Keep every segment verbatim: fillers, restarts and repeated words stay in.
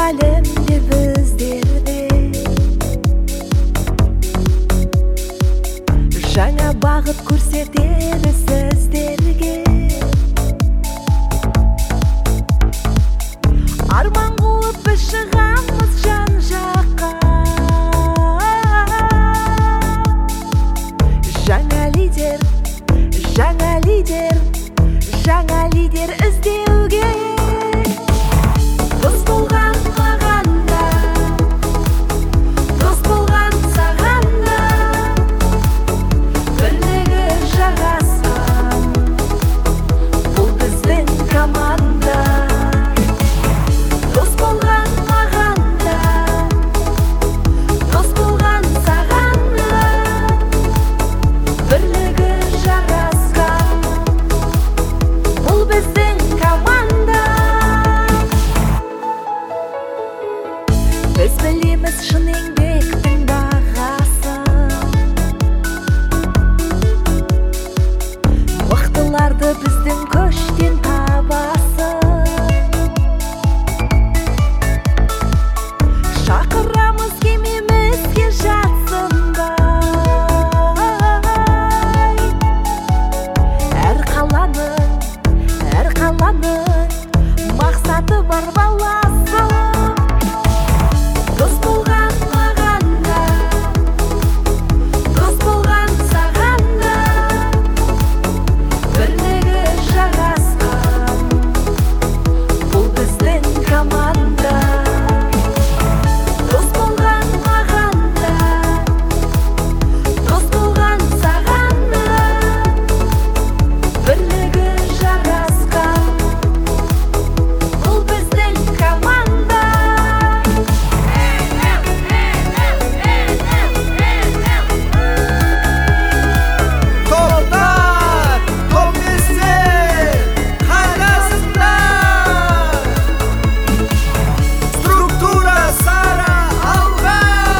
әлемде біздерде жаңа бағыт көрсетеді сіздерге. Арман қуып біз шығамыз жан жаққа. Жаңа лидер, жаңа лидер, жаңа лидер іздеуге. Дос болған маған да, дос болған саған да, бірлігі жарасқан, бұл біздің команда. Дос болған маған да, дос болған саған да, бірлігі жарасқан, бұл біздің команда. Біз білеміз шын еңбектің бағасын, мықтыларды біздің көштен табасын. Шақырамыз кемемізге жатсынбай. Әр қаланың, әр қаланың мақсаты бар баласы. Дос болған маған да, дос болған саған да, бірлігі жарасқан, бұл біздің команда. Дос болған маған да, дос болған саған да, бірлігі жарасқан, бұл біздің команда. Топтар, топ-местер, қайдасыңдар? Структура сары алға!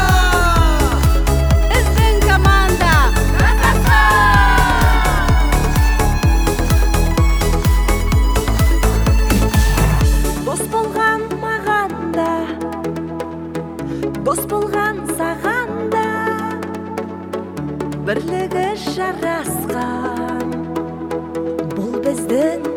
Біздің команда Дос болған маған да, дос болған саған да, бірлігі жарасқан, бұл біздің